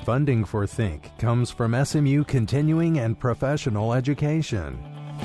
Funding for Think comes from SMU Continuing and Professional Education.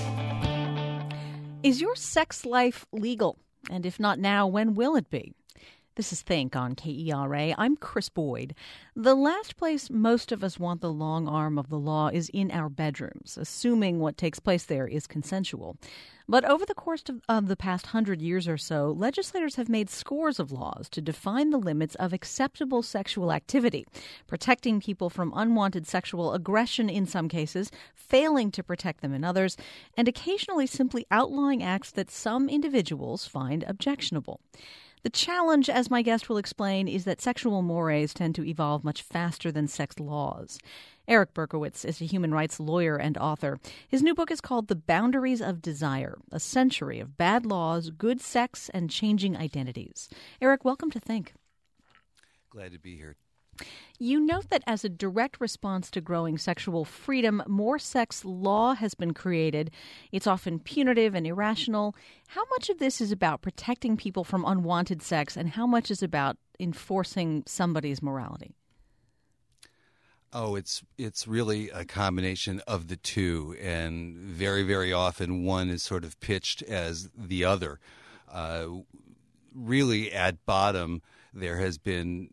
Is your sex life legal? And if not now, when will it be? This is Think on KERA. I'm Chris Boyd. The last place most of us want the long arm of the law is in our bedrooms, assuming what takes place there is consensual. But over the course of the past 100 years or so, legislators have made scores of laws to define the limits of acceptable sexual activity, protecting people from unwanted sexual aggression in some cases, failing to protect them in others, and occasionally simply outlawing acts that some individuals find objectionable. The challenge, as my guest will explain, is that sexual mores tend to evolve much faster than sex laws. Eric Berkowitz is a human rights lawyer and author. His new book is called The Boundaries of Desire, a century of bad laws, good sex, and changing identities. Eric, welcome to Think. Glad to be here. You note that as a direct response to growing sexual freedom, more sex law has been created. It's often punitive and irrational. How much of this is about protecting people from unwanted sex, and how much is about enforcing somebody's morality? Oh, it's really a combination of the two, and very, very often one is sort of pitched as the other. Really, at bottom, there have been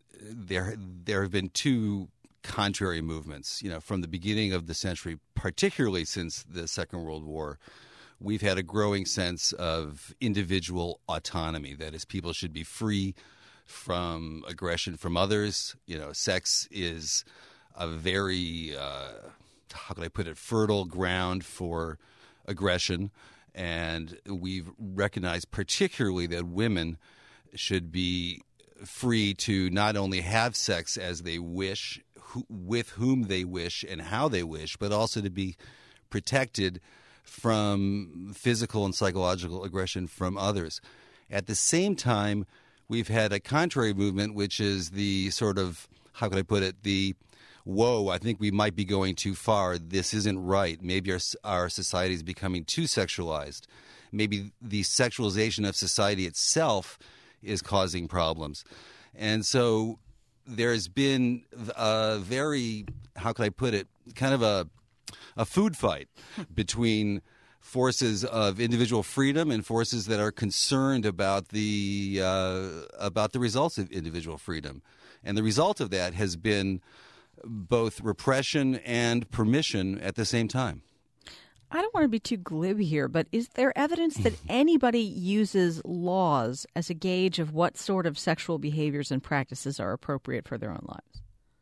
two contrary movements. You know, from the beginning of the century, particularly since the Second World War, we've had a growing sense of individual autonomy. That is, people should be free from aggression from others. You know, sex is a very, how can I put it, fertile ground for aggression. And we've recognized particularly that women should be free to not only have sex as they wish, with whom they wish and how they wish, but also to be protected from physical and psychological aggression from others. At the same time, we've had a contrary movement, which is the sort of, how can I put it, the whoa, I think we might be going too far. This isn't right. Maybe our society is becoming too sexualized. Maybe the sexualization of society itself is causing problems. And so there's been a very, how can I put it, kind of a food fight between forces of individual freedom and forces that are concerned about the results of individual freedom. And the result of that has been both repression and permission at the same time. I don't want to be too glib here, but is there evidence that anybody uses laws as a gauge of what sort of sexual behaviors and practices are appropriate for their own lives?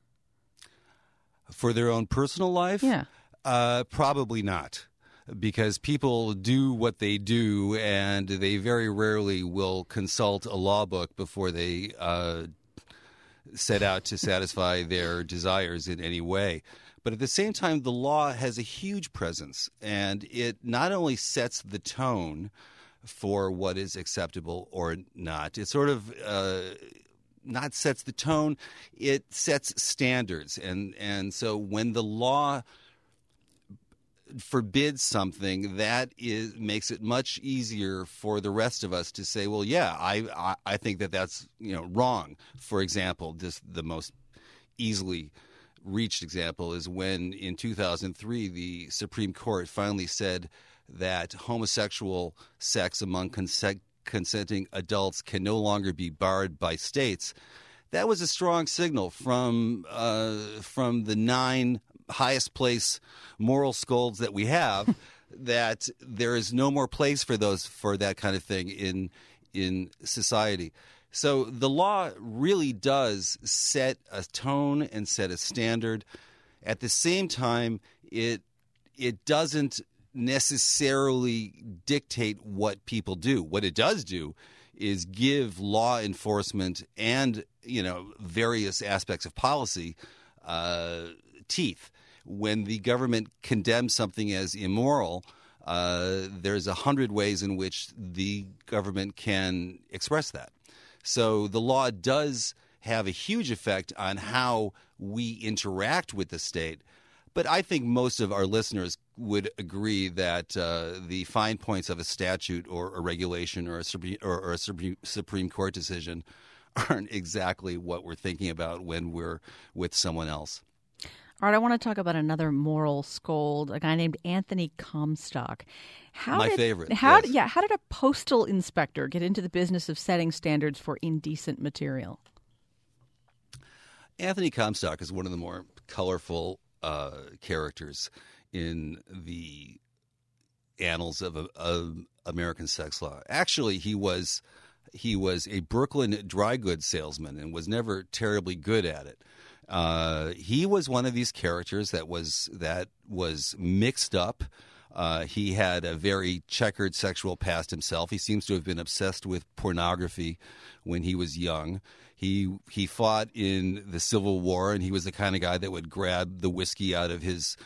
For their own personal life? Yeah. Probably not, because people do what they do, and they very rarely will consult a law book before they set out to satisfy their desires in any way. But at the same time, the law has a huge presence, and it not only sets the tone for what is acceptable or not, it sort of not sets the tone, it sets standards. And so when the law forbids something, that makes it much easier for the rest of us to say, well, yeah, I think that's wrong. For example, just the most easily reached example is when in 2003 the Supreme Court finally said that homosexual sex among consenting adults can no longer be barred by states. That was a strong signal from the 9 highest place moral scolds that we have that there is no more place for that kind of thing in society. So the law really does set a tone and set a standard. At the same time, it doesn't necessarily dictate what people do. What it does do is give law enforcement and various aspects of policy teeth. When the government condemns something as immoral, there's 100 ways in which the government can express that. So the law does have a huge effect on how we interact with the state. But I think most of our listeners would agree that the fine points of a statute or a regulation or a Supreme Court decision aren't exactly what we're thinking about when we're with someone else. All right, I want to talk about another moral scold, a guy named Anthony Comstock. My favorite. How yes. did a postal inspector get into the business of setting standards for indecent material? Anthony Comstock is one of the more colorful characters in the annals of American sex law. Actually, he was a Brooklyn dry goods salesman and was never terribly good at it. He was one of these characters that was mixed up. He had a very checkered sexual past himself. He seems to have been obsessed with pornography when he was young. He fought in the Civil War, and he was the kind of guy that would grab the whiskey out of his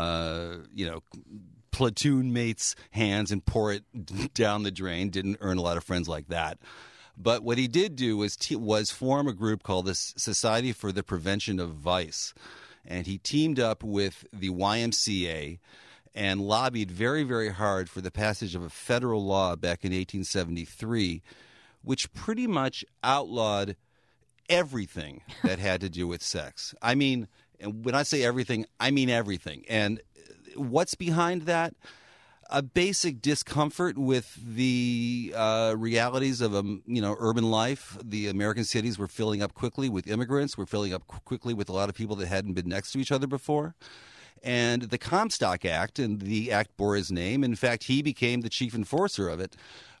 platoon mate's hands and pour it down the drain. Didn't earn a lot of friends like that. But what he did do was form a group called the Society for the Prevention of Vice. And he teamed up with the YMCA and lobbied very, very hard for the passage of a federal law back in 1873, which pretty much outlawed everything that had to do with sex. I mean, and when I say everything, I mean everything. And what's behind that? A basic discomfort with the realities of urban life. The American cities were filling up quickly with immigrants. We're filling up quickly with a lot of people that hadn't been next to each other before. And the Comstock Act, and the act bore his name. In fact, he became the chief enforcer of it,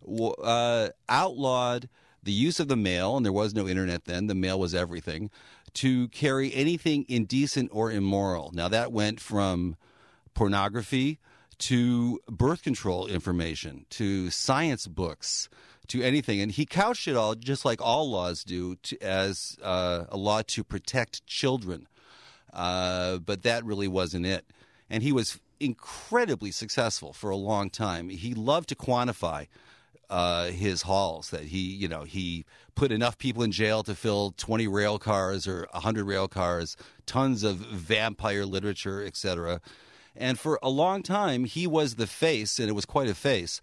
outlawed the use of the mail, and there was no internet then. The mail was everything, to carry anything indecent or immoral. Now, that went from pornography to birth control information, to science books, to anything. And he couched it all, just like all laws do, as a law to protect children. But that really wasn't it. And he was incredibly successful for a long time. He loved to quantify his hauls, that he put enough people in jail to fill 20 rail cars or 100 rail cars, tons of vampire literature, etc. And for a long time, he was the face, and it was quite a face,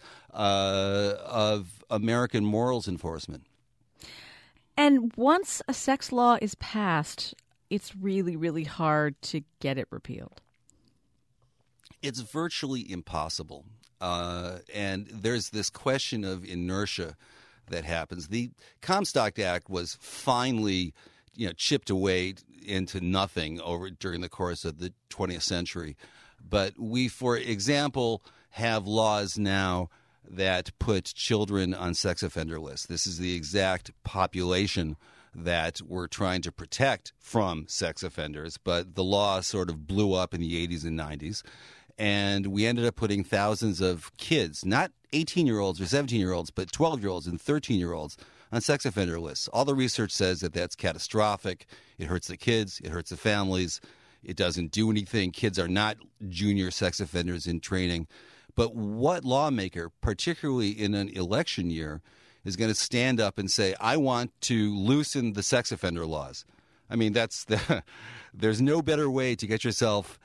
of American morals enforcement. And once a sex law is passed, it's really, really hard to get it repealed. It's virtually impossible. And there's this question of inertia that happens. The Comstock Act was finally chipped away into nothing during the course of the 20th century. But we, for example, have laws now that put children on sex offender lists. This is the exact population that we're trying to protect from sex offenders, but the law sort of blew up in the 80s and 90s, and we ended up putting thousands of kids, not 18-year-olds or 17-year-olds, but 12-year-olds and 13-year-olds on sex offender lists. All the research says that that's catastrophic. It hurts the kids. It hurts the families. It doesn't do anything. Kids are not junior sex offenders in training. But what lawmaker, particularly in an election year, is going to stand up and say, I want to loosen the sex offender laws? I mean, there's no better way to get yourself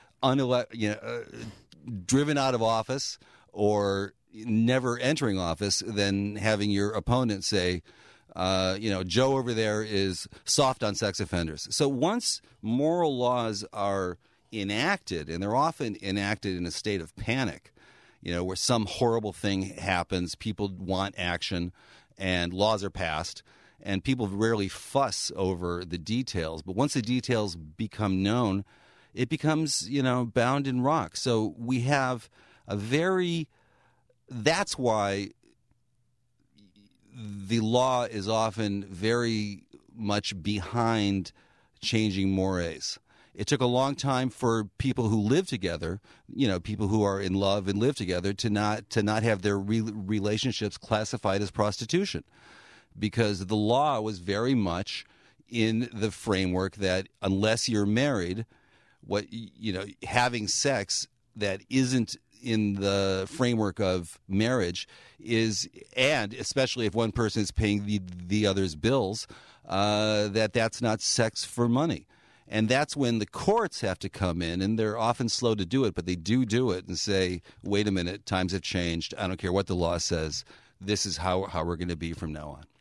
driven out of office or never entering office than having your opponent say, Joe over there is soft on sex offenders. So once moral laws are enacted, and they're often enacted in a state of panic, where some horrible thing happens, people want action, and laws are passed, and people rarely fuss over the details. But once the details become known, it becomes, bound in rock. So we have that's why the law is often very much behind changing mores. It took a long time for people who live together, people who are in love and live together, to not have their relationships classified as prostitution, because the law was very much in the framework that unless you're married, having sex that isn't in the framework of marriage is, and especially if one person is paying the other's bills, that's not sex for money. And that's when the courts have to come in, and they're often slow to do it, but they do it and say, wait a minute, times have changed. I don't care what the law says. This is how we're going to be from now on.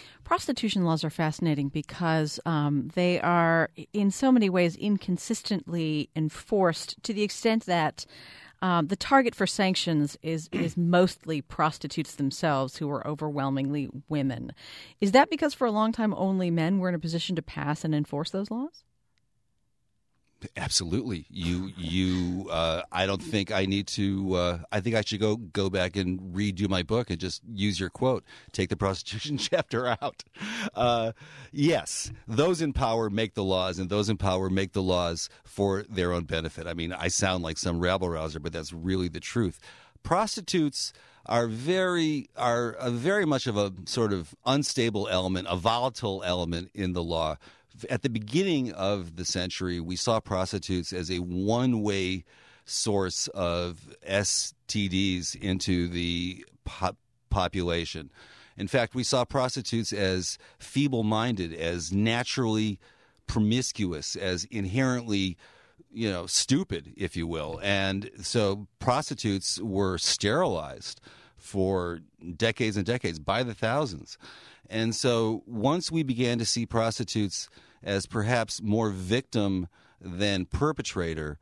Prostitution laws are fascinating because they are, in so many ways, inconsistently enforced to the extent that the target for sanctions is mostly prostitutes themselves, who are overwhelmingly women. Is that because for a long time only men were in a position to pass and enforce those laws? Absolutely. I don't think I need to. I think I should go back and redo my book and just use your quote. Take the prostitution chapter out. Yes, those in power make the laws, and those in power make the laws for their own benefit. I mean, I sound like some rabble-rouser, but that's really the truth. Prostitutes are very much of a sort of unstable element, a volatile element in the law. At the beginning of the century, we saw prostitutes as a one-way source of STDs into the population. In fact, we saw prostitutes as feeble-minded, as naturally promiscuous, as inherently, stupid, if you will. And so prostitutes were sterilized for decades and decades, by the thousands. And so once we began to see prostitutes as perhaps more victim than perpetrator,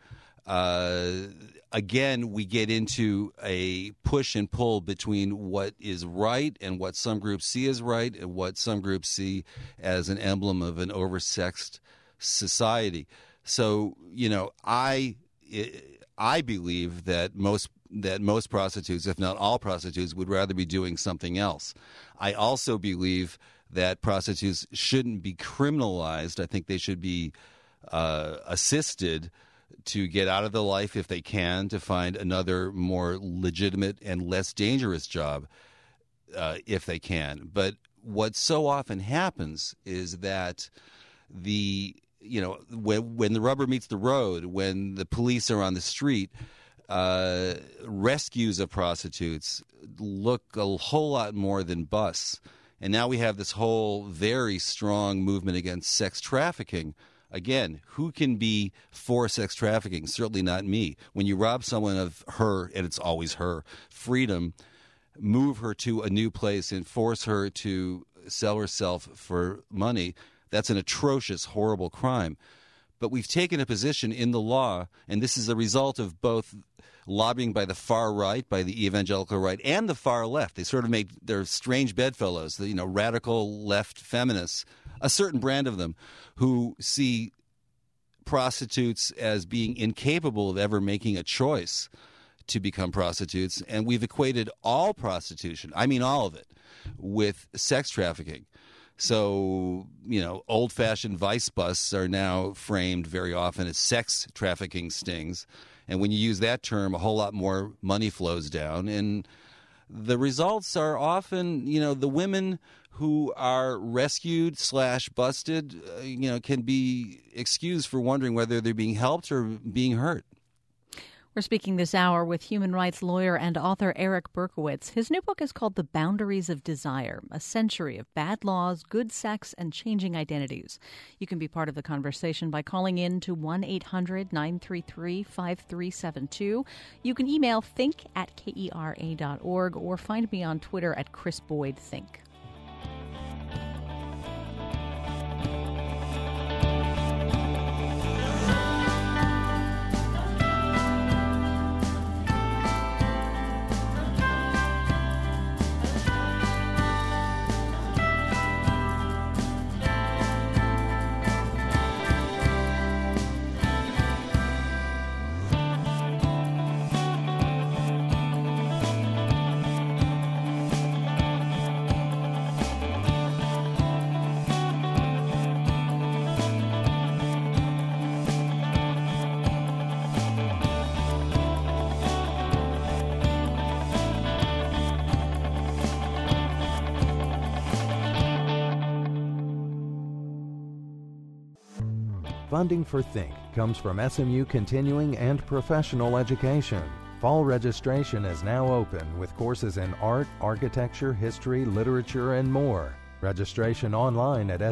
again, we get into a push and pull between what is right and what some groups see as right and what some groups see as an emblem of an oversexed society. So, I believe that most prostitutes, if not all prostitutes, would rather be doing something else. I also believe that prostitutes shouldn't be criminalized. I think they should be assisted to get out of the life if they can, to find another more legitimate and less dangerous job if they can. But what so often happens is that when the rubber meets the road, when the police are on the street, rescues of prostitutes look a whole lot more than busts. And now we have this whole very strong movement against sex trafficking. Again, who can be for sex trafficking? Certainly not me. When you rob someone of her, and it's always her, freedom, move her to a new place and force her to sell herself for money, that's an atrocious, horrible crime. But we've taken a position in the law, and this is a result of both lobbying by the far right, by the evangelical right, and the far left. They sort of make their strange bedfellows, the radical left feminists, a certain brand of them, who see prostitutes as being incapable of ever making a choice to become prostitutes. And we've equated all prostitution, I mean all of it, with sex trafficking. So, old-fashioned vice busts are now framed very often as sex trafficking stings. And when you use that term, a whole lot more money flows down. And the results are often, the women who are rescued / busted, can be excused for wondering whether they're being helped or being hurt. We're speaking this hour with human rights lawyer and author Eric Berkowitz. His new book is called The Boundaries of Desire, A Century of Bad Laws, Good Sex, and Changing Identities. You can be part of the conversation by calling in to 1-800-933-5372. You can email think@kera.org or find me on Twitter @ChrisBoydThink. Funding for Think comes from SMU Continuing and Professional Education. Fall registration is now open with courses in art, architecture, history, literature, and more. Registration online at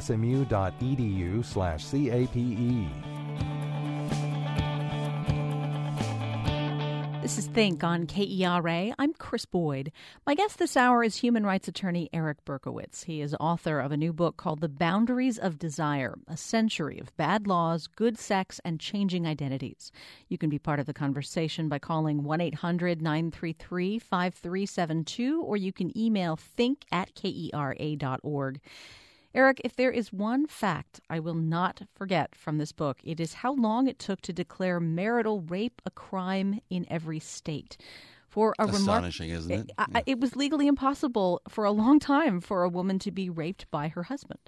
smu.edu/CAPE. This is Think on KERA. I'm Chris Boyd. My guest this hour is human rights attorney Eric Berkowitz. He is author of a new book called The Boundaries of Desire, A Century of Bad Laws, Good Sex, and Changing Identities. You can be part of the conversation by calling 1-800-933-5372, or you can email think@kera.org. Eric, if there is one fact I will not forget from this book, it is how long it took to declare marital rape a crime in every state. For a astonishing, isn't it? It was legally impossible for a long time for a woman to be raped by her husband.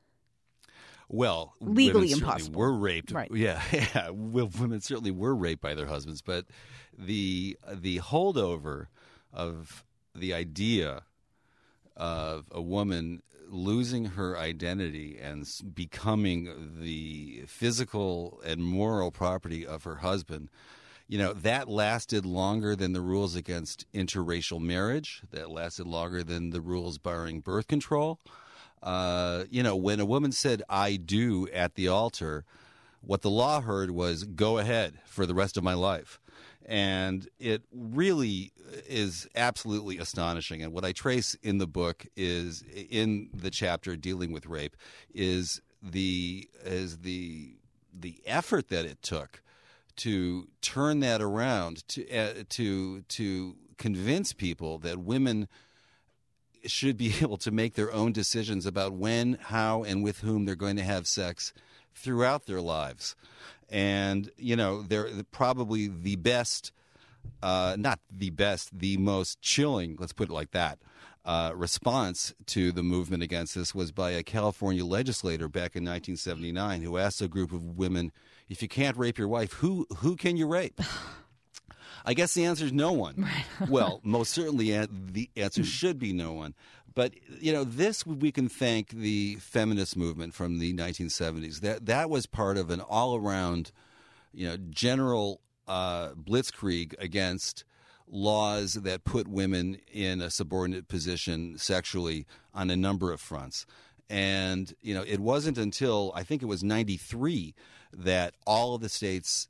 Well, legally women impossible. Were raped, right? Yeah. Well, women certainly were raped by their husbands, but the holdover of the idea of a woman losing her identity and becoming the physical and moral property of her husband, that lasted longer than the rules against interracial marriage. That lasted longer than the rules barring birth control. When a woman said, "I do" at the altar, what the law heard was, "Go ahead for the rest of my life." And it really is absolutely astonishing. And what I trace in the book is, in the chapter dealing with rape, is the effort that it took to turn that around, to convince people that women should be able to make their own decisions about when, how, and with whom they're going to have sex throughout their lives. And, they're probably the best, not the best, the most chilling, let's put it like that, response to the movement against this was by a California legislator back in 1979 who asked a group of women, if you can't rape your wife, who can you rape? I guess the answer is no one. Right. Well, most certainly the answer should be no one. But, this we can thank the feminist movement from the 1970s. That was part of an all-around, general blitzkrieg against laws that put women in a subordinate position sexually on a number of fronts. And, it wasn't until, I think it was 93, that all of the states,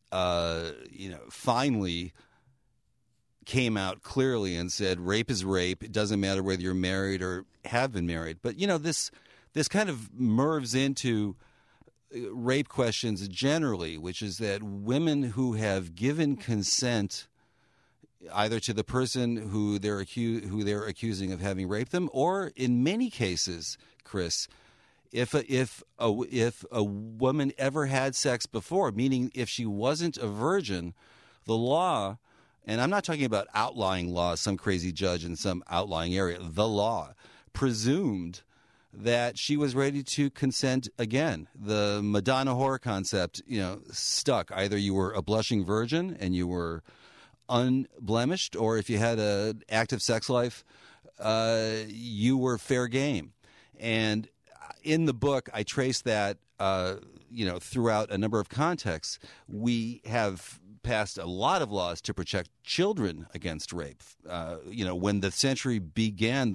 finally came out clearly and said rape is rape. It doesn't matter whether you're married or have been married. But, this kind of merves into rape questions generally, which is that women who have given consent either to the person who they're accusing of having raped them, or in many cases, Chris, if a woman ever had sex before, meaning if she wasn't a virgin, the law, and I'm not talking about outlying laws, some crazy judge in some outlying area, the law presumed that she was ready to consent again. The Madonna whore concept, stuck. Either you were a blushing virgin and you were unblemished, or if you had an active sex life, you were fair game. And in the book, I trace that, throughout a number of contexts. We have passed a lot of laws to protect children against rape. When the century began,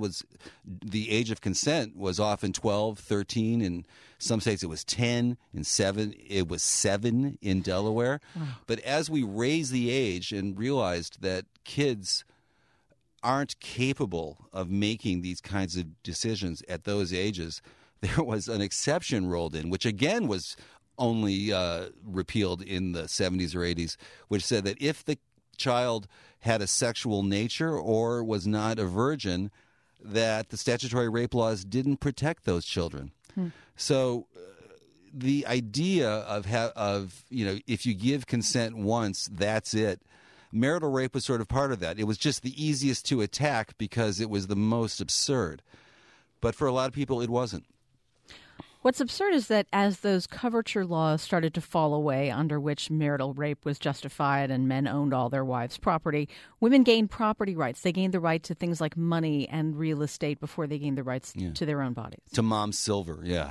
the age of consent was often 12, 13, in some states it was 10, in 7, it was 7 in Delaware. But as we raised the age and realized that kids aren't capable of making these kinds of decisions at those ages, there was an exception rolled in, which again was only repealed in the 70s or 80s, which said that if the child had a sexual nature or was not a virgin, that the statutory rape laws didn't protect those children. So the idea of if you give consent once, that's it. Marital rape was sort of part of that. It was just the easiest to attack because it was the most absurd. But for a lot of people, it wasn't. What's absurd is that as those coverture laws started to fall away, under which marital rape was justified and men owned all their wives' property, women gained property rights. They gained the right to things like money and real estate before they gained the rights to their own bodies. To mom's silver, yeah.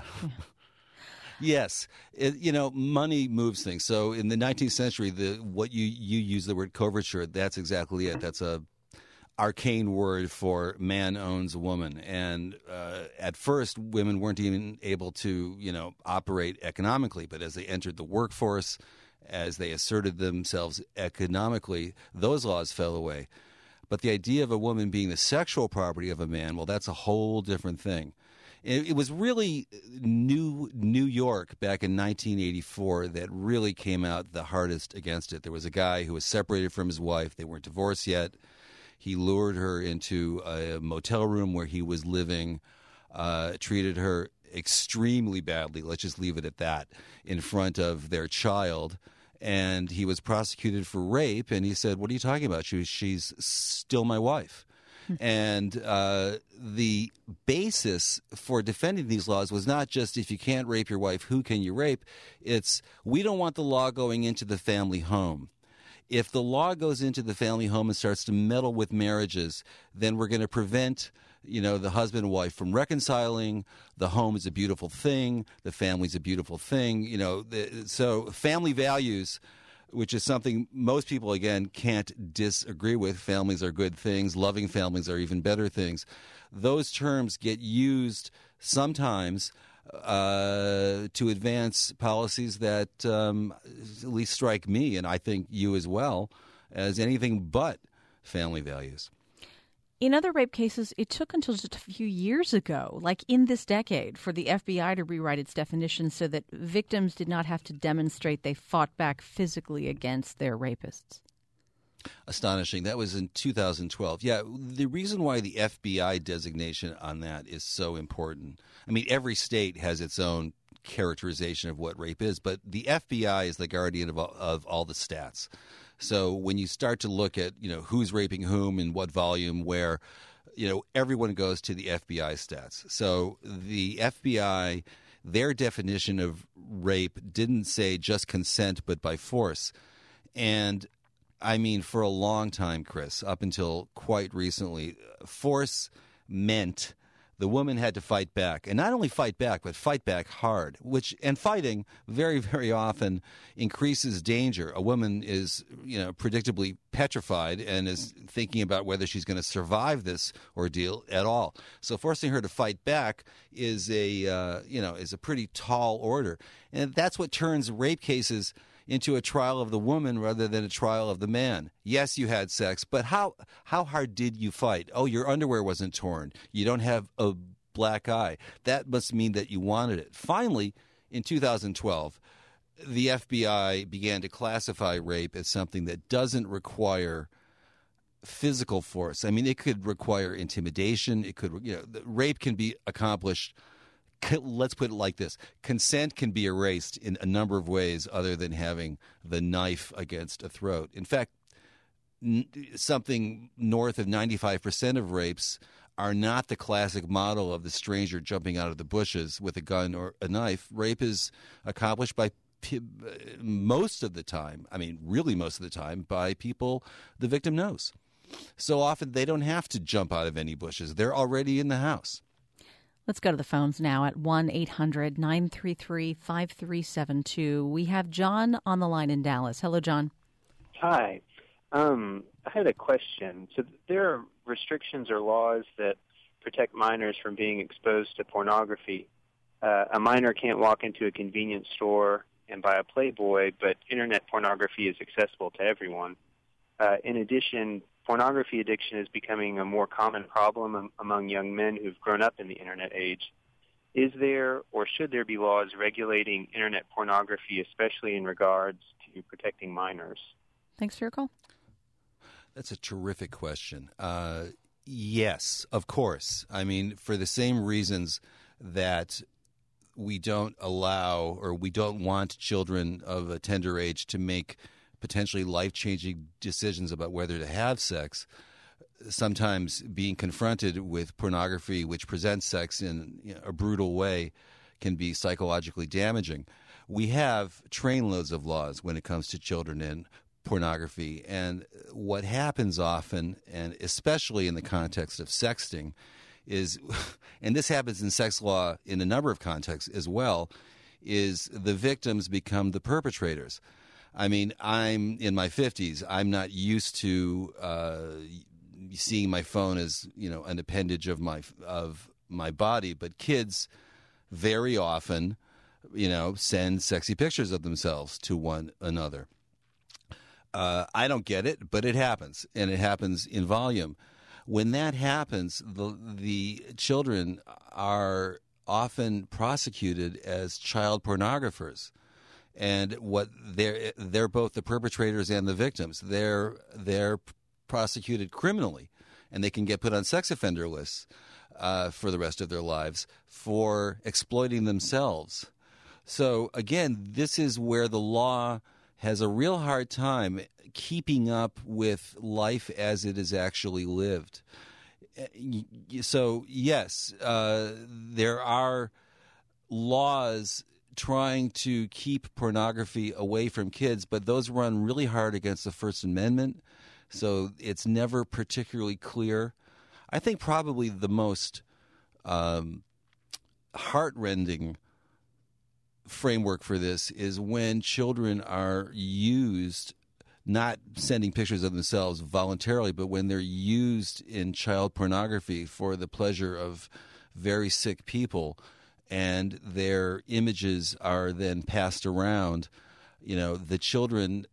Yes. Money moves things. So in the 19th century, what you use the word coverture, that's exactly it. That's a arcane word for man owns a woman. And at first, women weren't even able to, operate economically. But as they entered the workforce as they asserted themselves economically, those laws fell away. But the idea of a woman being the sexual property of a man, well, that's a whole different thing. It was really New York back in 1984 that really came out the hardest against it. There was a guy who was separated from his wife. They weren't divorced yet. He lured her into a motel room where he was living, treated her extremely badly, let's just leave it at that, in front of their child. And he was prosecuted for rape, and he said, "What are you talking about? She's still my wife." And the basis for defending these laws was not just if you can't rape your wife, who can you rape? It's we don't want the law going into the family home. If the law goes into the family home and starts to meddle with marriages, then we're going to prevent the husband and wife from reconciling. The home is a beautiful thing. The family's a beautiful thing. So family values, which is something most people, again, can't disagree with. Families are good things. Loving families are even better things. Those terms get used sometimes to advance policies that at least strike me, and I think you as well, as anything but family values. In other rape cases, it took until just a few years ago, like in this decade, for the FBI to rewrite its definition so that victims did not have to demonstrate they fought back physically against their rapists. Astonishing. That was in 2012. Yeah, the reason why the FBI designation on that is so important. I mean, every state has its own characterization of what rape is, but the FBI is the guardian of all the stats. So when you start to look at, who's raping whom in what volume, where, everyone goes to the FBI stats. So the FBI, their definition of rape didn't say just consent, but by force. And I mean, for a long time, Chris, up until quite recently, force meant the woman had to fight back. And not only fight back, but fight back hard, and fighting very, very often increases danger. A woman is, predictably petrified and is thinking about whether she's going to survive this ordeal at all. So forcing her to fight back is is a pretty tall order. And that's what turns rape cases into a trial of the woman rather than a trial of the man. Yes, you had sex, but how hard did you fight? Oh, your underwear wasn't torn. You don't have a black eye. That must mean that you wanted it. Finally, in 2012, the FBI began to classify rape as something that doesn't require physical force. I mean, it could require intimidation. It could, rape can be accomplished. Let's put it like this. Consent can be erased in a number of ways other than having the knife against a throat. In fact, something north of 95% of rapes are not the classic model of the stranger jumping out of the bushes with a gun or a knife. Rape is accomplished by most of the time, really most of the time, by people the victim knows. So often they don't have to jump out of any bushes. They're already in the house. Let's go to the phones now at 1-800-933-5372. We have John on the line in Dallas. Hello, John. Hi. I had a question. So there are restrictions or laws that protect minors from being exposed to pornography. A minor can't walk into a convenience store and buy a Playboy, but Internet pornography is accessible to everyone. In addition, pornography addiction is becoming a more common problem among young men who've grown up in the Internet age. Is there or should there be laws regulating Internet pornography, especially in regards to protecting minors? Thanks for your call. That's a terrific question. Yes, of course. For the same reasons that we don't allow or we don't want children of a tender age to make potentially life-changing decisions about whether to have sex, sometimes being confronted with pornography which presents sex in a brutal way can be psychologically damaging. We have trainloads of laws when it comes to children and pornography, and what happens often, and especially in the context of sexting, is, and this happens in sex law in a number of contexts as well, is the victims become the perpetrators. I'm in my 50s. I'm not used to seeing my phone as an appendage of my body, but kids very often send sexy pictures of themselves to one another. I don't get it, but it happens, and it happens in volume. When that happens, the children are often prosecuted as child pornographers, and what they're both the perpetrators and the victims. They're prosecuted criminally, and they can get put on sex offender lists for the rest of their lives for exploiting themselves. So again, this is where the law has a real hard time keeping up with life as it is actually lived. So yes, there are laws trying to keep pornography away from kids, but those run really hard against the First Amendment, so it's never particularly clear. I think probably the most heartrending framework for this is when children are used, not sending pictures of themselves voluntarily, but when they're used in child pornography for the pleasure of very sick people, and their images are then passed around. The children,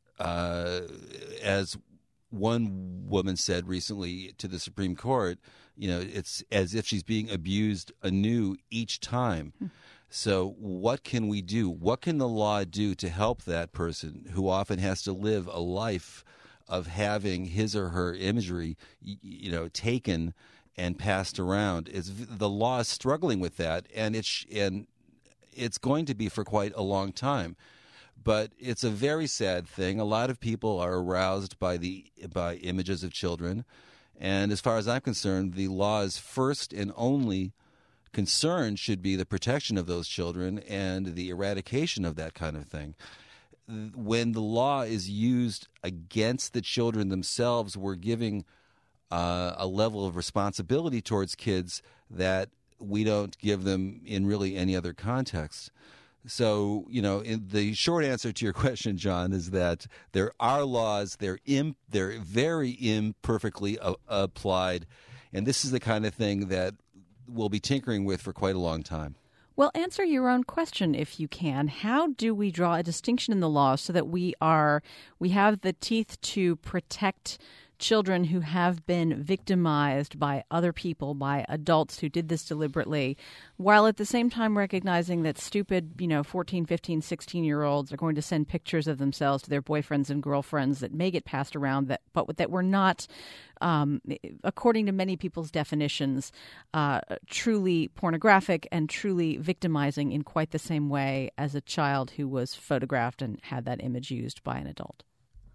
as one woman said recently to the Supreme Court, it's as if she's being abused anew each time. So what can we do? What can the law do to help that person who often has to live a life of having his or her imagery, taken and passed around? The law is struggling with that, and it's going to be for quite a long time. But it's a very sad thing. A lot of people are aroused by images of children, and as far as I'm concerned, the law's first and only concern should be the protection of those children and the eradication of that kind of thing. When the law is used against the children themselves, we're giving a level of responsibility towards kids that we don't give them in really any other context. So, the short answer to your question, John, is that there are laws. They're very imperfectly applied, and this is the kind of thing that we'll be tinkering with for quite a long time. Well, answer your own question if you can. How do we draw a distinction in the law so that we have the teeth to protect children who have been victimized by other people, by adults who did this deliberately, while at the same time recognizing that stupid, 14, 15, 16-year-olds are going to send pictures of themselves to their boyfriends and girlfriends that may get passed around, but that were not, according to many people's definitions, truly pornographic and truly victimizing in quite the same way as a child who was photographed and had that image used by an adult?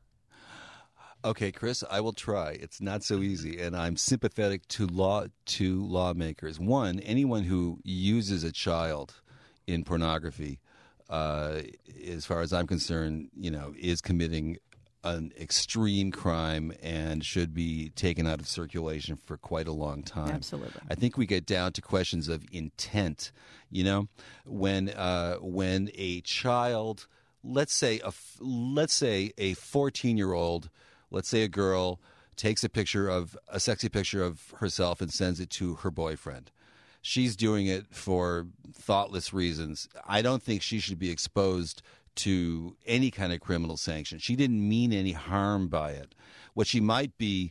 Okay, Chris, I will try. It's not so easy, and I'm sympathetic to lawmakers. One, anyone who uses a child in pornography, as far as I'm concerned, is committing an extreme crime and should be taken out of circulation for quite a long time. Absolutely. I think we get down to questions of intent. When a child, let's say a 14-year-old. Let's say a girl takes a sexy picture of herself and sends it to her boyfriend. She's doing it for thoughtless reasons. I don't think she should be exposed to any kind of criminal sanction. She didn't mean any harm by it. What she might be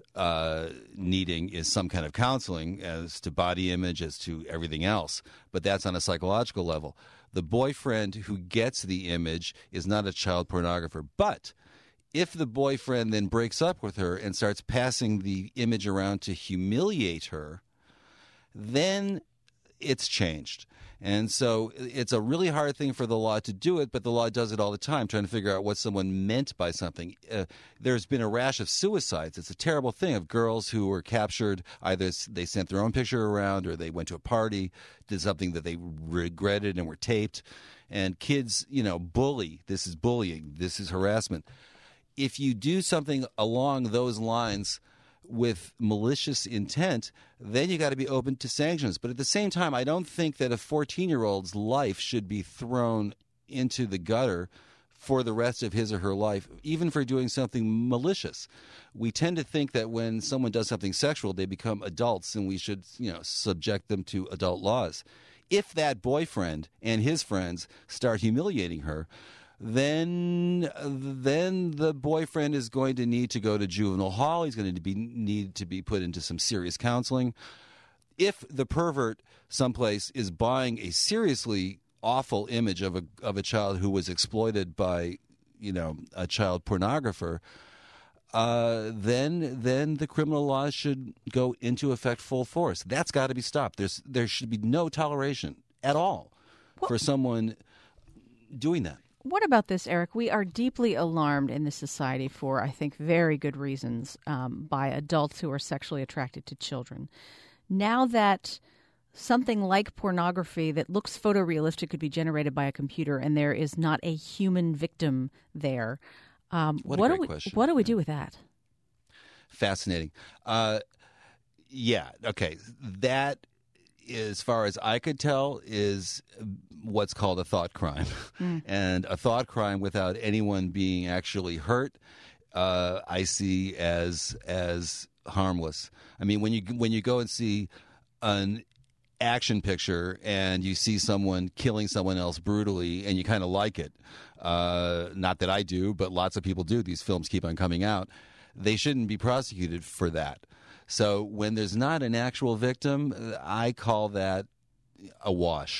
needing is some kind of counseling as to body image, as to everything else. But that's on a psychological level. The boyfriend who gets the image is not a child pornographer. But if the boyfriend then breaks up with her and starts passing the image around to humiliate her, then it's changed. And so it's a really hard thing for the law to do it, but the law does it all the time, trying to figure out what someone meant by something. There's been a rash of suicides. It's a terrible thing of girls who were captured. Either they sent their own picture around or they went to a party, did something that they regretted and were taped. And kids, bully. This is bullying. This is harassment. If you do something along those lines with malicious intent, then you got to be open to sanctions. But at the same time, I don't think that a 14-year-old's life should be thrown into the gutter for the rest of his or her life, even for doing something malicious. We tend to think that when someone does something sexual, they become adults and we should, subject them to adult laws. If that boyfriend and his friends start humiliating her, then the boyfriend is going to need to go to juvenile hall. He's going to need to be put into some serious counseling. If the pervert someplace is buying a seriously awful image of a child who was exploited by, a child pornographer, then the criminal laws should go into effect full force. That's got to be stopped. There should be no toleration at all for someone doing that. What about this, Eric? We are deeply alarmed in this society for, I think, very good reasons by adults who are sexually attracted to children. Now that something like pornography that looks photorealistic could be generated by a computer and there is not a human victim there, what do we do with that? Fascinating. Yeah, okay. That, as far as I could tell, is what's called a thought crime. And a thought crime without anyone being actually hurt, I see as harmless. I mean, when you go and see an action picture and you see someone killing someone else brutally and you kind of like it, not that I do, but lots of people do. These films keep on coming out. They shouldn't be prosecuted for that. So when there's not an actual victim, I call that a wash.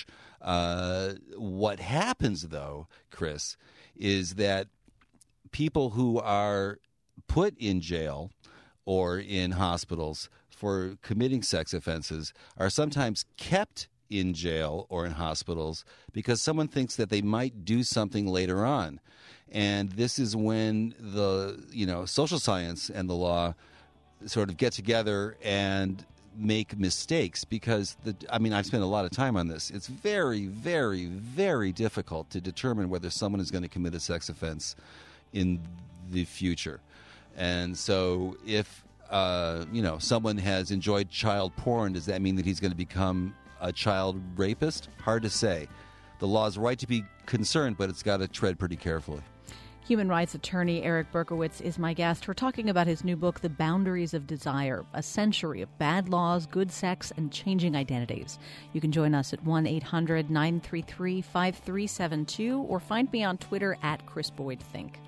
What happens, though, Chris, is that people who are put in jail or in hospitals for committing sex offenses are sometimes kept in jail or in hospitals because someone thinks that they might do something later on. And this is when the social science and the law sort of get together and make mistakes because I've spent a lot of time on this. It's very, very, very difficult to determine whether someone is going to commit a sex offense in the future. And so if someone has enjoyed child porn, does that mean that he's going to become a child rapist? Hard to say. The law is right to be concerned, but it's got to tread pretty carefully. Human rights attorney Eric Berkowitz is my guest. We're talking about his new book, The Boundaries of Desire, A Century of Bad Laws, Good Sex, and Changing Identities. You can join us at 1-800-933-5372 or find me on Twitter at Chris Boyd Think.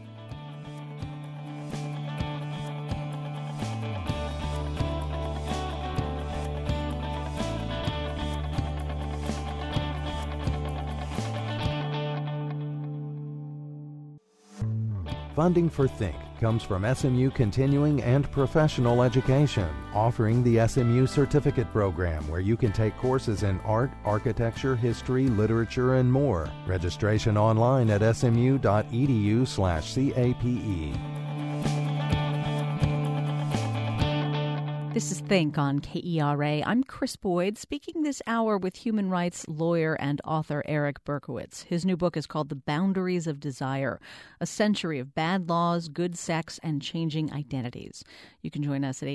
Funding for Think comes from SMU Continuing and Professional Education, offering the SMU Certificate Program, where you can take courses in art, architecture, history, literature, and more. Registration online at smu.edu/CAPE. This is Think on KERA. I'm Chris Boyd, speaking this hour with human rights lawyer and author Eric Berkowitz. His new book is called The Boundaries of Desire, A Century of Bad Laws, Good Sex, and Changing Identities. You can join us at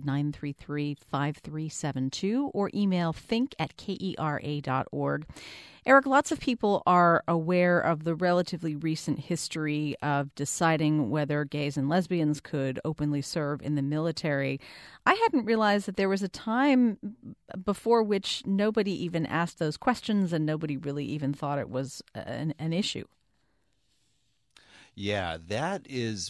800-933-5372 or email think@kera.org. Eric, lots of people are aware of the relatively recent history of deciding whether gays and lesbians could openly serve in the military. I hadn't realized that there was a time before which nobody even asked those questions and nobody really even thought it was an issue. Yeah, that is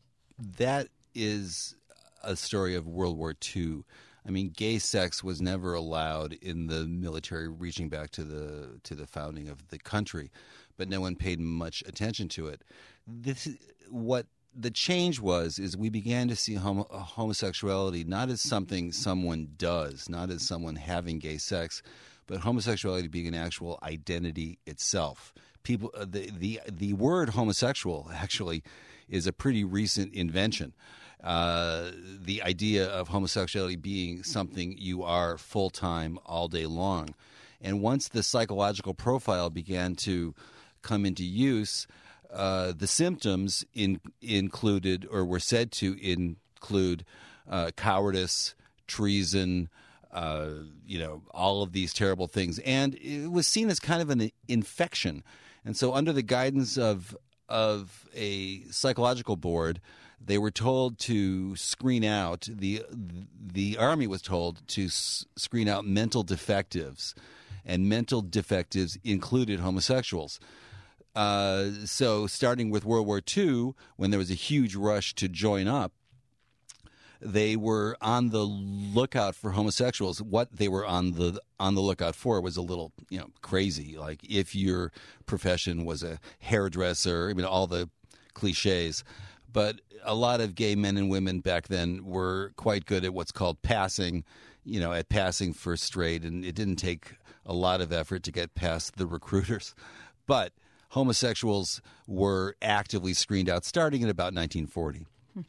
a story of World War II. I mean, gay sex was never allowed in the military, reaching back to the founding of the country, but no one paid much attention to it. What the change is we began to see homosexuality not as something someone does, not as someone having gay sex, but homosexuality being an actual identity itself. People, the word homosexual actually is a pretty recent invention. The idea of homosexuality being something you are full-time all day long. And once the psychological profile began to come into use, the symptoms included or were said to include cowardice, treason, all of these terrible things. And it was seen as kind of an infection. And so under the guidance of a psychological board, they were told to screen out, the Army was told to screen out mental defectives. and mental defectives included homosexuals. So starting with World War II, when there was a huge rush to join up, they were on the lookout for homosexuals. What they were on the lookout for was a little, crazy. Like if your profession was a hairdresser, all the cliches. But a lot of gay men and women back then were quite good at what's called passing, at passing for straight, and it didn't take a lot of effort to get past the recruiters. But homosexuals were actively screened out starting in about 1940.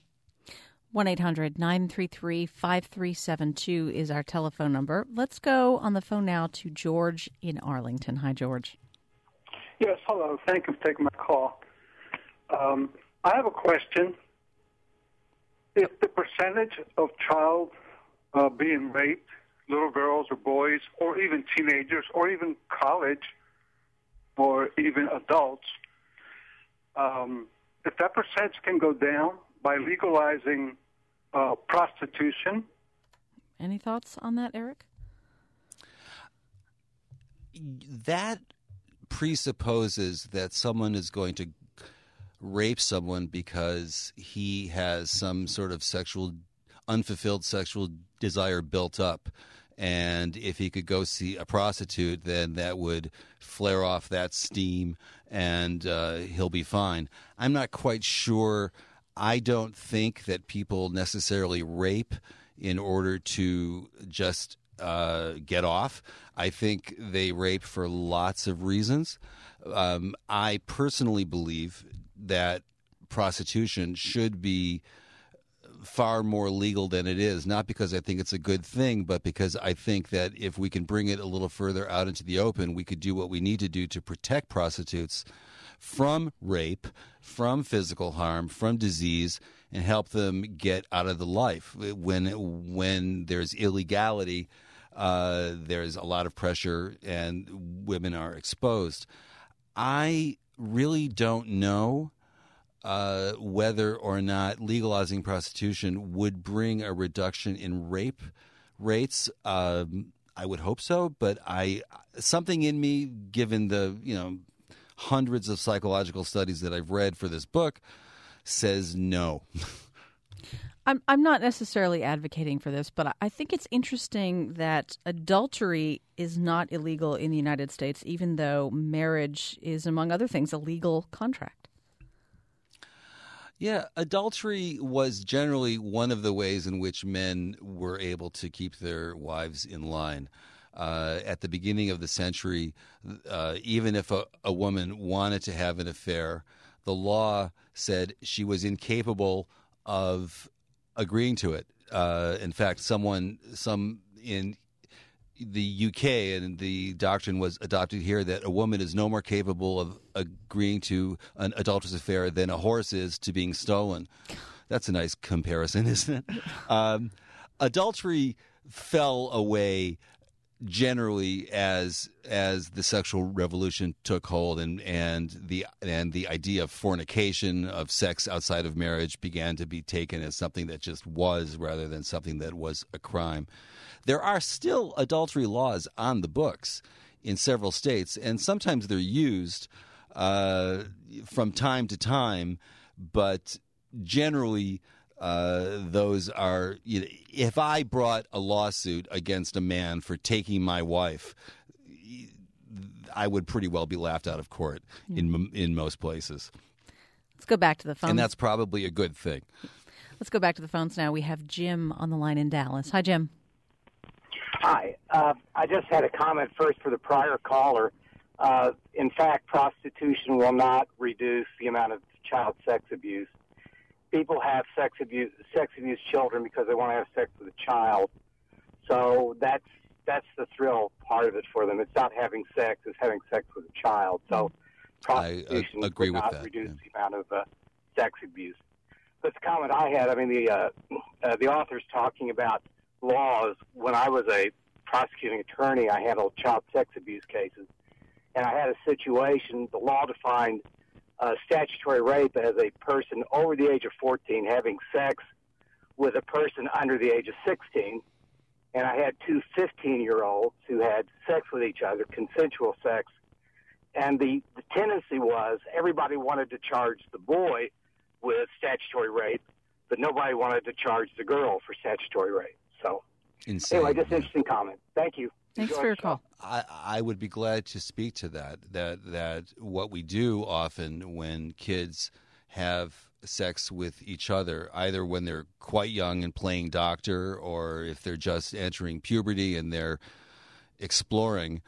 1-800-933-5372 is our telephone number. Let's go on the phone now to George in Arlington. Hi, George. Yes, hello. Thank you for taking my call. I have a question. If the percentage of child being raped, little girls or boys, or even teenagers, or even college, or even adults, if that percentage can go down by legalizing prostitution. Any thoughts on that, Eric? That presupposes that someone is going to rape someone because he has some sort of unfulfilled sexual desire built up. And if he could go see a prostitute, then that would flare off that steam and he'll be fine. I'm not quite sure. I don't think that people necessarily rape in order to just get off. I think they rape for lots of reasons. I personally believe that prostitution should be far more legal than it is, not because I think it's a good thing, but because I think that if we can bring it a little further out into the open, we could do what we need to do to protect prostitutes from rape, from physical harm, from disease, and help them get out of the life. When there's illegality, there's a lot of pressure and women are exposed. I really don't know whether or not legalizing prostitution would bring a reduction in rape rates. I would hope so, but something in me, given the hundreds of psychological studies that I've read for this book, says no. I'm not necessarily advocating for this, but I think it's interesting that adultery is not illegal in the United States, even though marriage is, among other things, a legal contract. Yeah, adultery was generally one of the ways in which men were able to keep their wives in line. At the beginning of the century, even if a woman wanted to have an affair, the law said she was incapable of agreeing to it. In fact, some in the UK, and the doctrine was adopted here, that a woman is no more capable of agreeing to an adulterous affair than a horse is to being stolen. That's a nice comparison, isn't it? Adultery fell away generally as the sexual revolution took hold, and the idea of fornication, of sex outside of marriage, began to be taken as something that just was, rather than something that was a crime. There are still adultery laws on the books in several states, and sometimes they're used from time to time, but generally those are, if I brought a lawsuit against a man for taking my wife, I would pretty well be laughed out of court in most places. Let's go back to the phones. And that's probably a good thing. Let's go back to the phones now. We have Jim on the line in Dallas. Hi, Jim. Hi. I just had a comment first for the prior caller. In fact, prostitution will not reduce the amount of child sex abuse. People have sex abuse children because they want to have sex with a child. So that's the thrill part of it for them. It's not having sex; it's having sex with a child. So prostitution agree would with not that, reduce the amount of sex abuse. But the comment I had, the author's talking about laws. When I was a prosecuting attorney, I handled child sex abuse cases, and I had a situation. The law defined statutory rape as a person over the age of 14 having sex with a person under the age of 16. and I had two 15-year-olds who had sex with each other, consensual sex. And the tendency was everybody wanted to charge the boy with statutory rape, but nobody wanted to charge the girl for statutory rape. So, Insane. Anyway, just interesting comment. Thank you. Thanks Enjoy for your the show. call. I would be glad to speak to that what we do often when kids have sex with each other, either when they're quite young and playing doctor, or if they're just entering puberty and they're exploring,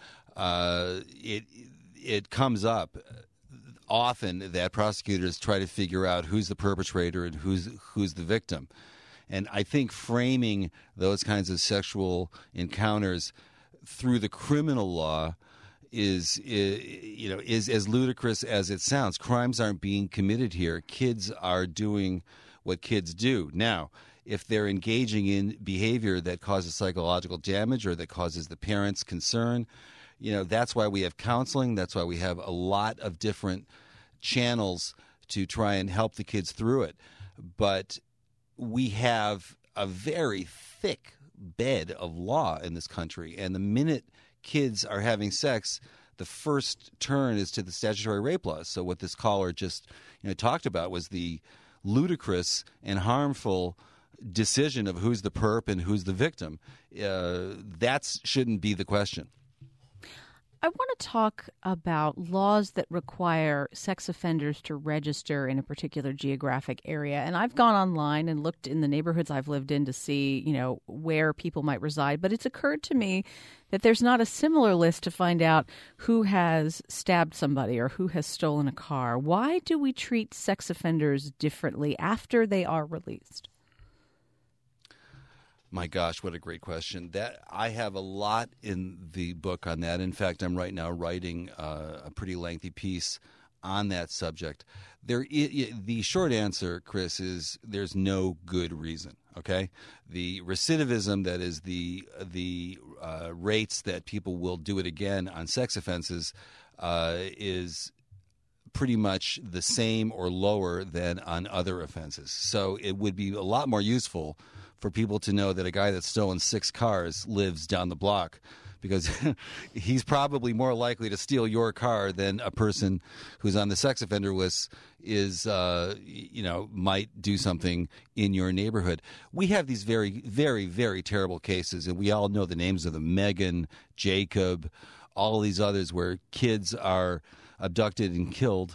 it comes up often that prosecutors try to figure out who's the perpetrator and who's the victim. And I think framing those kinds of sexual encounters through the criminal law is as ludicrous as it sounds. Crimes aren't being committed here. Kids are doing what kids do. Now, if they're engaging in behavior that causes psychological damage or that causes the parents concern, that's why we have counseling. That's why we have a lot of different channels to try and help the kids through it. But we have a very thick bed of law in this country, and the minute kids are having sex, the first turn is to the statutory rape laws. So what this caller just talked about was the ludicrous and harmful decision of who's the perp and who's the victim. That shouldn't be the question. I want to talk about laws that require sex offenders to register in a particular geographic area. And I've gone online and looked in the neighborhoods I've lived in to see, where people might reside. But it's occurred to me that there's not a similar list to find out who has stabbed somebody or who has stolen a car. Why do we treat sex offenders differently after they are released? My gosh, what a great question. That I have a lot in the book on that. In fact, I'm right now writing a pretty lengthy piece on that subject. The short answer, Chris, is there's no good reason. Okay, the recidivism, that is the rates that people will do it again on sex offenses, is pretty much the same or lower than on other offenses. So it would be a lot more useful for people to know that a guy that's stolen 6 cars lives down the block, because he's probably more likely to steal your car than a person who's on the sex offender list is, might do something in your neighborhood. We have these very, very, very terrible cases, and we all know the names of them: Megan, Jacob, all of these others where kids are abducted and killed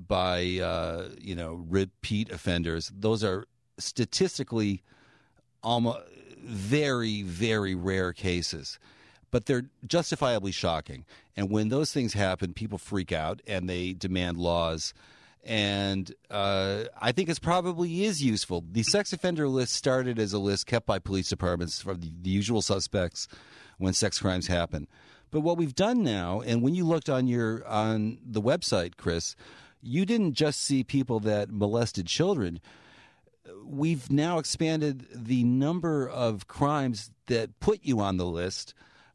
by, repeat offenders. Those are statistically almost very, very rare cases, but they're justifiably shocking. And when those things happen, people freak out and they demand laws. And I think it probably is useful. The sex offender list started as a list kept by police departments for the usual suspects when sex crimes happen. But what we've done now, and when you looked on the website, Chris, you didn't just see people that molested children. We've now expanded the number of crimes that put you on the list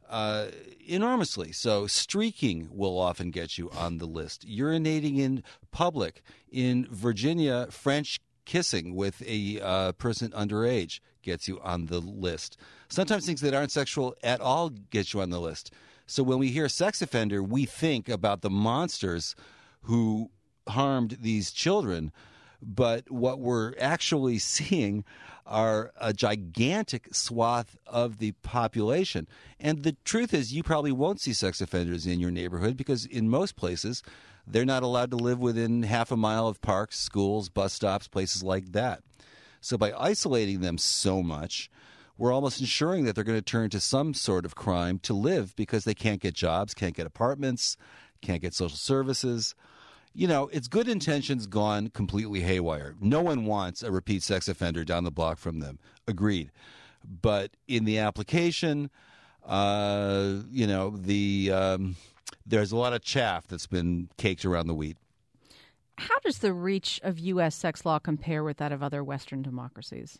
enormously. So streaking will often get you on the list. Urinating in public. In Virginia, French kissing with a person underage gets you on the list. Sometimes things that aren't sexual at all get you on the list. So when we hear sex offender, we think about the monsters who harmed these children. But what we're actually seeing are a gigantic swath of the population. And the truth is, you probably won't see sex offenders in your neighborhood because in most places, they're not allowed to live within half a mile of parks, schools, bus stops, places like that. So by isolating them so much, we're almost ensuring that they're going to turn to some sort of crime to live because they can't get jobs, can't get apartments, can't get social services. It's good intentions gone completely haywire. No one wants a repeat sex offender down the block from them. Agreed. But in the application, there's a lot of chaff that's been caked around the wheat. How does the reach of U.S. sex law compare with that of other Western democracies?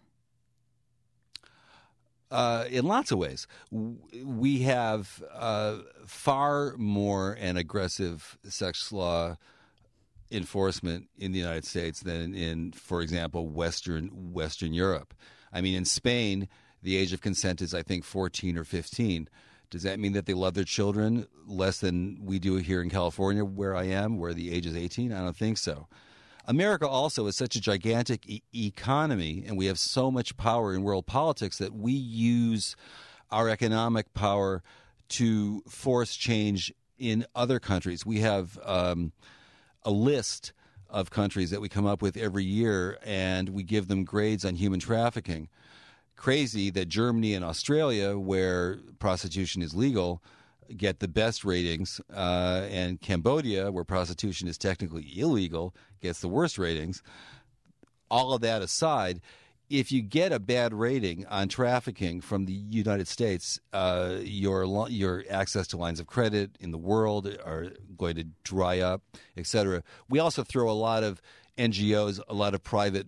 In lots of ways. We have far more an aggressive sex law enforcement in the United States than in, for example, Western Europe. I mean, in Spain, The age of consent is, I think, 14 or 15. Does that mean that they love their children less than we do here in California, where I am, where the age is 18? I don't think so. America also is such a gigantic economy, and we have so much power in world politics that we use our economic power to force change in other countries. We have a list of countries that we come up with every year, and we give them grades on human trafficking. Crazy that Germany and Australia, where prostitution is legal, get the best ratings, and Cambodia, where prostitution is technically illegal, gets the worst ratings. All of that aside, if you get a bad rating on trafficking from the United States, your access to lines of credit in the world are going to dry up, et cetera. We also throw a lot of NGOs, a lot of private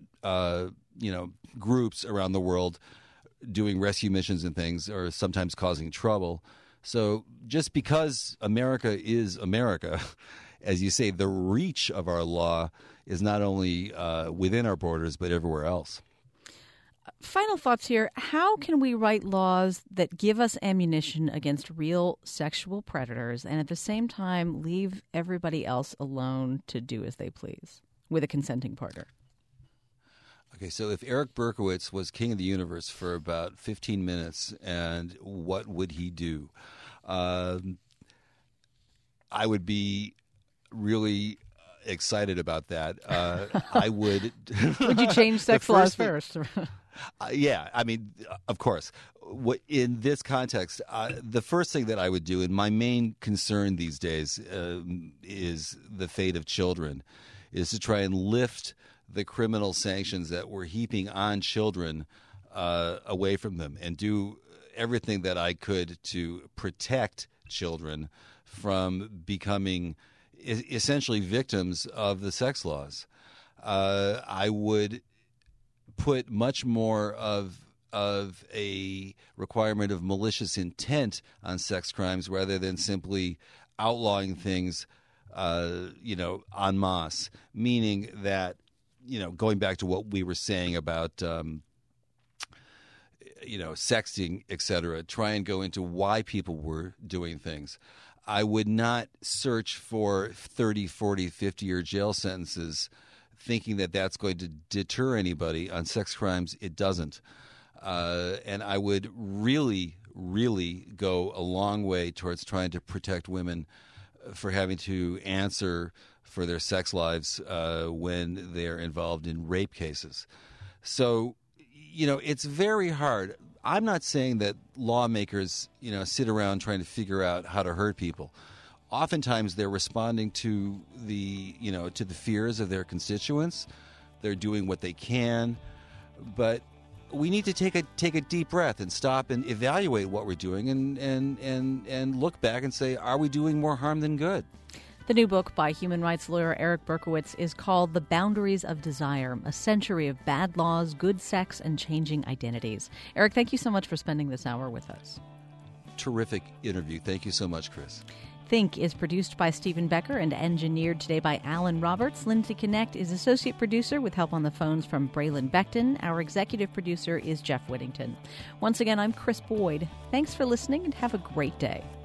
groups around the world doing rescue missions and things, or sometimes causing trouble. So just because America is America, as you say, the reach of our law is not only within our borders, but everywhere else. Final thoughts here. How can we write laws that give us ammunition against real sexual predators and at the same time leave everybody else alone to do as they please with a consenting partner? Okay, so if Eric Berkowitz was king of the universe for about 15 minutes, and what would he do? I would be really excited about that. I would. Would you change sex laws first? Yeah, I mean, of course. In this context, the first thing that I would do, and my main concern these days is the fate of children, is to try and lift the criminal sanctions that we're heaping on children away from them, and do everything that I could to protect children from becoming essentially victims of the sex laws. I would put much more of a requirement of malicious intent on sex crimes rather than simply outlawing things, en masse, meaning that, going back to what we were saying about, sexting, et cetera, try and go into why people were doing things. I would not search for 30, 40, 50-year jail sentences thinking that that's going to deter anybody. On sex crimes, it doesn't. And I would really, really go a long way towards trying to protect women for having to answer for their sex lives when they're involved in rape cases. So, it's very hard. I'm not saying that lawmakers, sit around trying to figure out how to hurt people. Oftentimes, they're responding to the fears of their constituents. They're doing what they can, but we need to take a deep breath and stop and evaluate what we're doing, and look back and say, are we doing more harm than good? The new book by human rights lawyer Eric Berkowitz is called The Boundaries of Desire, A Century of Bad Laws, Good Sex, and Changing Identities. Eric, thank you so much for spending this hour with us. Terrific interview. Thank you so much, Chris. Think is produced by Stephen Becker and engineered today by Alan Roberts. Lindsay Connect is associate producer with help on the phones from Braylon Beckton. Our executive producer is Jeff Whittington. Once again, I'm Chris Boyd. Thanks for listening and have a great day.